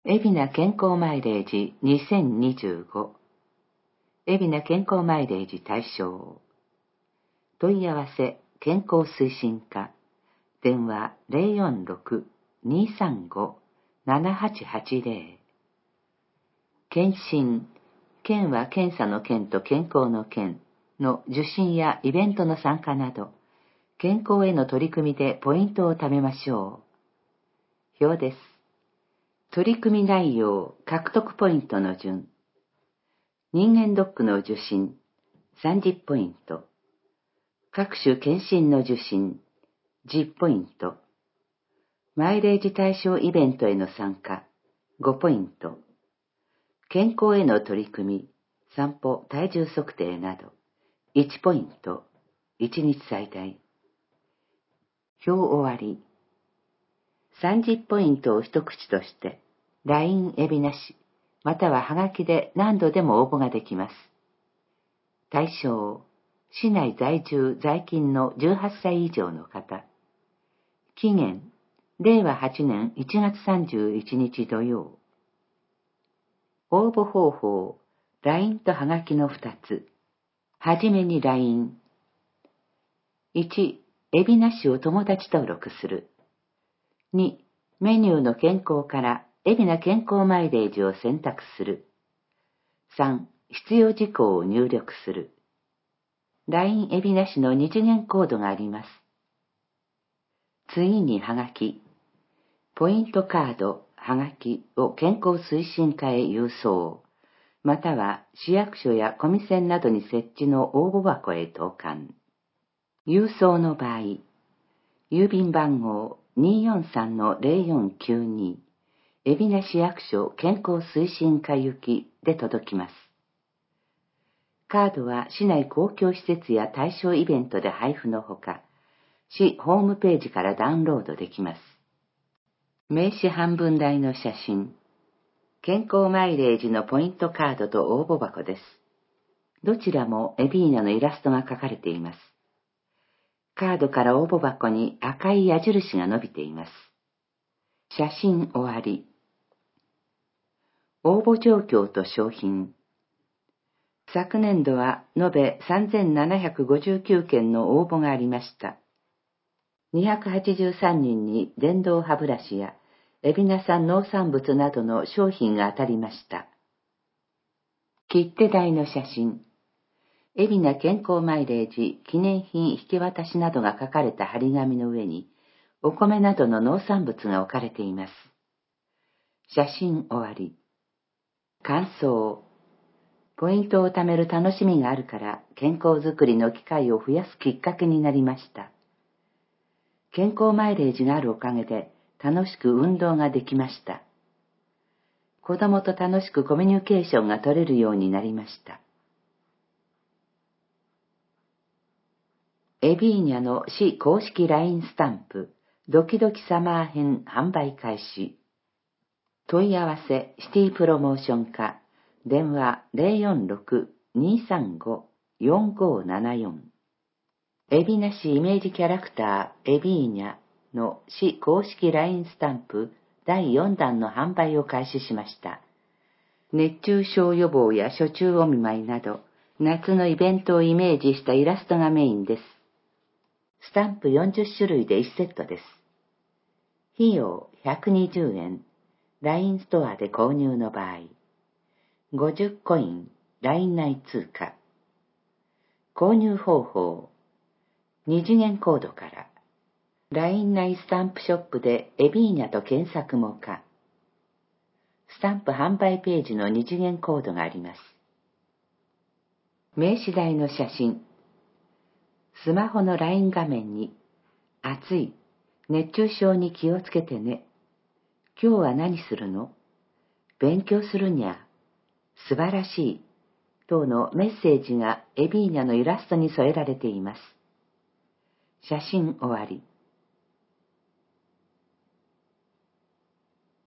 海老名健康マイレージ2025。海老名健康マイレージ対象。問い合わせ健康推進課。電話046-235-7880。検診。検は検査の検と健康の検の受診やイベントの参加など、健康への取り組みでポイントを貯めましょう。表です。取り組み内容、獲得ポイントの順。人間ドックの受診、30ポイント。各種検診の受診、10ポイント。マイレージ対象イベントへの参加、5ポイント。健康への取り組み、散歩、体重測定など、1ポイント、1日最大。表終わり。30ポイントを一口として、LINE 海老名市、またはハガキで何度でも応募ができます。対象、市内在住在勤の18歳以上の方。期限、令和8年1月31日土曜。応募方法、LINE とハガキの2つ。はじめに LINE。1、海老名市を友達登録する。2、メニューの健康から海老名健康マイレージを選択する。3、必要事項を入力する。LINE 海老名市の二次元コードがあります。次にハガキ。ポイントカード、ハガキを健康推進課へ郵送、または市役所やコミセンなどに設置の応募箱へ投函。郵送の場合、郵便番号243-0492、海老名市役所健康推進課行きで届きます。カードは市内公共施設や対象イベントで配布のほか、市ホームページからダウンロードできます。名刺半分大の写真。健康マイレージのポイントカードと応募箱です。どちらも海老名のイラストが描かれています。カードから応募箱に赤い矢印が伸びています。写真終わり。応募状況と商品。昨年度は延べ3759件の応募がありました。283人に電動歯ブラシや海老名産農産物などの商品が当たりました。切手台の写真。海老名健康マイレージ記念品引き渡しなどが書かれた張り紙の上に、お米などの農産物が置かれています。写真終わり。感想。ポイントを貯める楽しみがあるから健康づくりの機会を増やすきっかけになりました。健康マイレージがあるおかげで楽しく運動ができました。子供と楽しくコミュニケーションが取れるようになりました。海老名の市公式 LINE スタンプ、ドキドキサマー編販売開始。問い合わせシティプロモーション課、電話046-235-4574。海老名市イメージキャラクター海老名の市公式 LINE スタンプ第4弾の販売を開始しました。熱中症予防や暑中お見舞いなど、夏のイベントをイメージしたイラストがメインです。スタンプ40種類で1セットです。費用120円、LINE ストアで購入の場合、50コイン、LINE 内通貨。購入方法、二次元コードから、LINE 内スタンプショップで海老名と検索も可。スタンプ販売ページの二次元コードがあります。名刺台の写真。スマホの LINE 画面に、暑い、熱中症に気をつけてね。今日は何するの？勉強するにゃ。素晴らしい。等のメッセージが海老名のイラストに添えられています。写真終わり。